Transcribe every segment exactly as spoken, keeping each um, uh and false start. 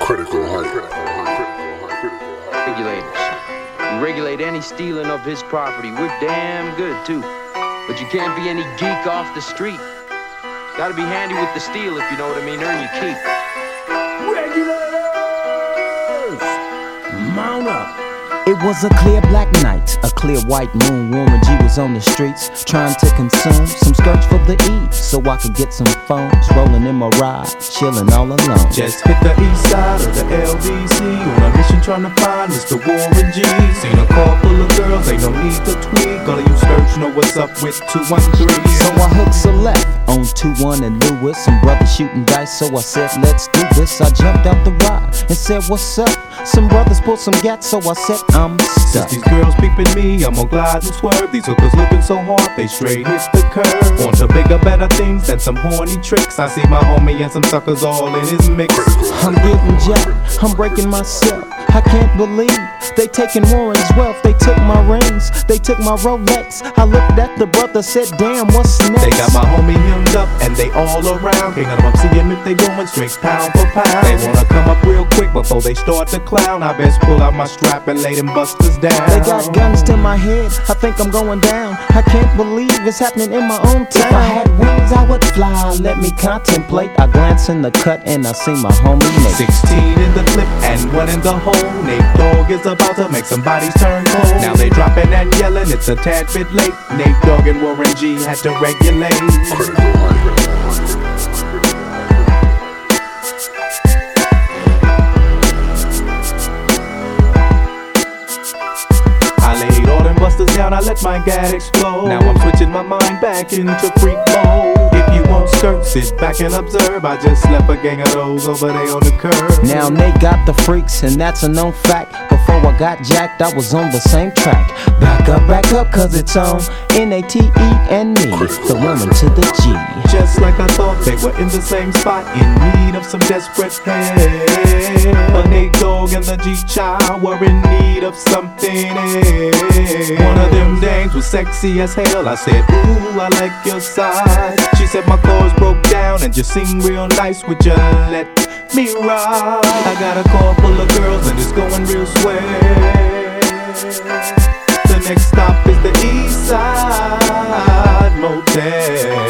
Critical hype. Regulators. We regulate any stealing of his property. We're damn good too. But you can't be any geek off the street. Gotta be handy with the steel, if you know what I mean. Earn your keep. Regulators! Mount up. It was a clear black night, a clear white moon. Warren G was on the streets, trying to consume some skirts for the E, so I could get some phones. Rolling in my ride, chilling all alone. Just hit the east side of the L B C on a mission trying to find Mister Warren G. Seen a car full of girls, ain't no need to tweak. All of you skirts know what's up with two one three. So I hooked a left on two one and Lewis. Some brothers shooting dice, so I said, let's do this. I jumped out the ride and said, what's up? Some brothers pulled some gats, so I said, I'm stuck. Since these girls peeping me, I'm gonna glide and swerve. These hookers looking so hard, they straight hit the curve. Want to bigger, better things than some horny tricks. I see my homie and some suckers all in his mix. I'm getting jacked, I'm breaking myself. I can't believe they taking Warren's wealth. They took my rings, they took my Rolex. I looked at the brother, said, damn, what's next? They got my homie hemmed up and they all around. Can't none of them see him if they going straight pound for pound. They wanna come up real quick before they start to clown. I best pull out my strap and lay them busters down. They got guns to my head, I think I'm going down. I can't believe it's happening in my own town. If I had wings, I would fly, let me contemplate. I glance in the cut and I see my homie Nate. Sixteen in the clip and one in the hole. Nate Dogg is about to make some bodies turn cold. Now they dropping and yelling, it's a tad bit late. Nate Dogg and Warren G had to regulate. I laid all them busters down, I let my gat explode. Now I'm switching my mind back into freak mode. If you won't skirt, sit back and observe. I just left a gang of those over there on the curb. Now they got the freaks, and that's a known fact. Before I got jacked, I was on the same track. Back up, back up, cause it's on N A T E and me, the woman to the G. Just like I thought, they were in the same spot, in need of some desperate help. But Nate Dogg and the G-Child were in need of something else. One of them dames was sexy as hell. I said, ooh, I like your size. She said my chords broke down and just seem real nice. Would you let me ride? I got a car full of girls and it's going real swell. The next stop is the East Side Motel.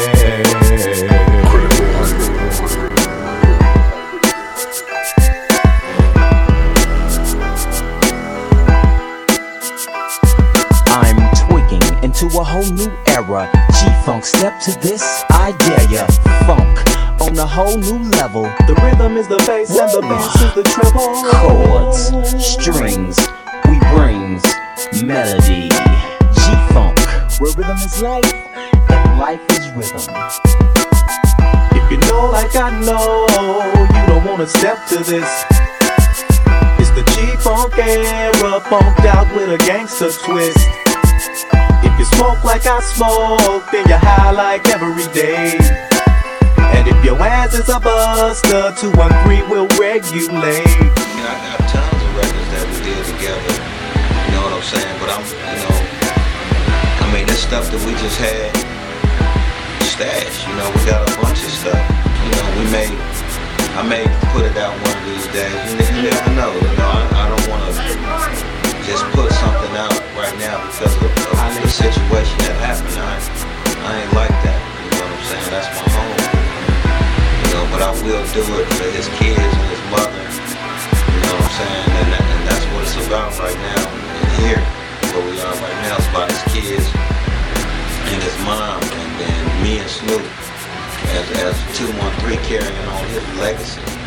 I'm tweaking into a whole new era. G-Funk, step to this, I dare ya. Funk on a whole new level. The rhythm is the bass and the bass is the treble. Chords, strings, we brings melody. G-Funk, where rhythm is life and life is rhythm. If you know like I know, you don't wanna step to this. It's the G-Funk era, funked out with a gangster twist. If you smoke like I smoke, then you high like every day. And if your ass is a buster, two one three will regulate. You know, I got tons of records that we did together. You know what I'm saying? But I'm, you know, I mean, this stuff that we just had stashed. You know, we got a bunch of stuff. You know, we may, I may put it out one of these days. You, you never know. You know, I, I don't want to just put something out right now because of, of the situation that happened. I, I ain't like that. You know what I'm saying? That's my home. You know, but I will do it for his kids and his mother. You know what I'm saying? And, that, and that's what it's about right now. And here, where we are right now, it's about his kids and his mom, and then me and Snoop as, as two one three carrying on his legacy.